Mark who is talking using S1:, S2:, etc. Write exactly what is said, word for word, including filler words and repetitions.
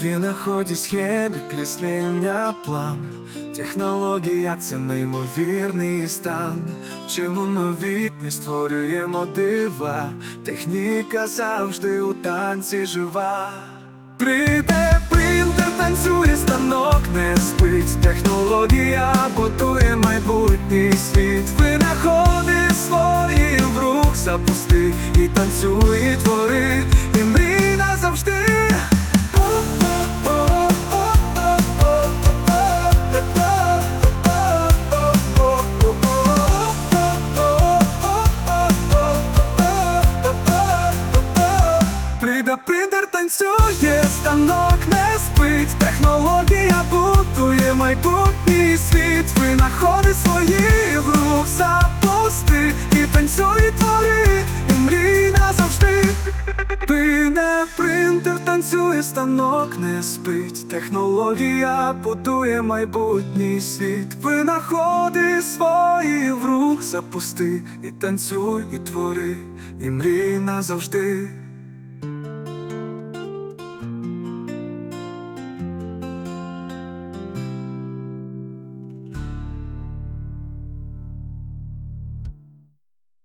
S1: Винаході схеми, креслення, план. Технологія — це неймовірний стан. Чому новітні створюємо дива? Техніка завжди у танці жива. Прийде принтер, танцює, станок не спить. Технологія будує майбутній світ. Винаходи свої в рух запусти. І танцюй, і твори, і мрій назавжди. Прийде принтер, танцює, станок не спить. Технологія будує майбутній світ. Винаходи свої в рух запусти. І танцюй, і твори, і мрій назавжди. Прийде принтер, танцює, станок не спить. Технологія будує майбутній світ. Винаходи свої в рух запусти. І танцюй, і твори, і мрій назавжди.